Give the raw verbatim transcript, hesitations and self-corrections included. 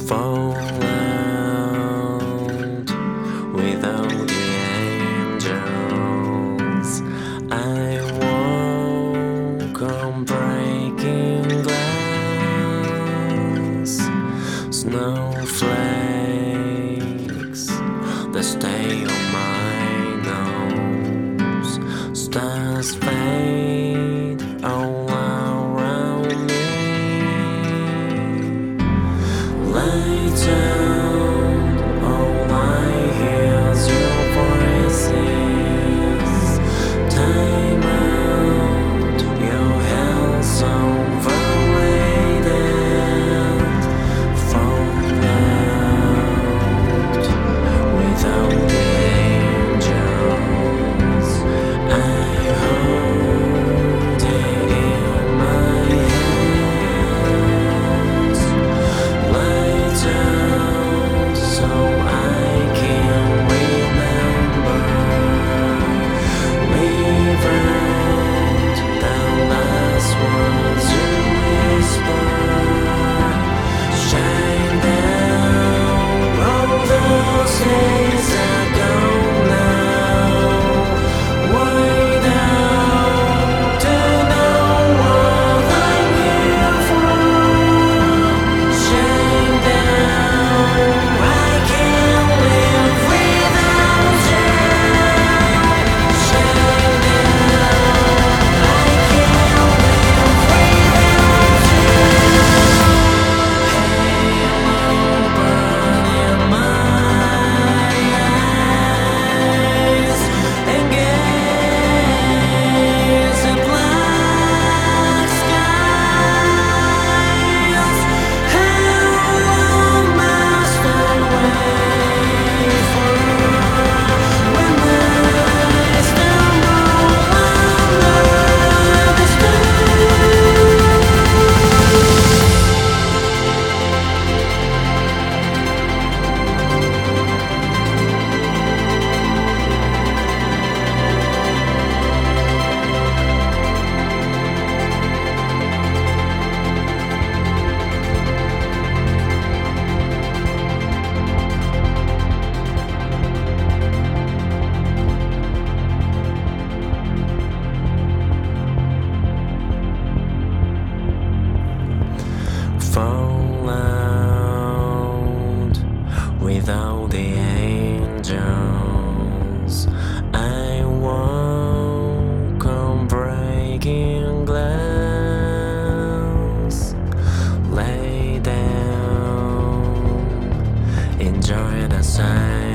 fall out without the angels. I walk on breaking glass, snowflakes that stay on my nose, stars fade all around me. Lights out, all I hear is your voices. Time out, your health's overrated. Fall out without the angels. I hold it in my hands. Lights out so I can remember. Leave out the last words you whisper. Shine down all those days ago now. Wide out to know what I'm here for. Shine down, I can't live without you. Shine down, I can't live without you. Halo burning my eyes and gaze at black skies. How long must I wait for when I stumble under the fall out without the angels. I walk on breaking glass. Lay down, enjoy the silence.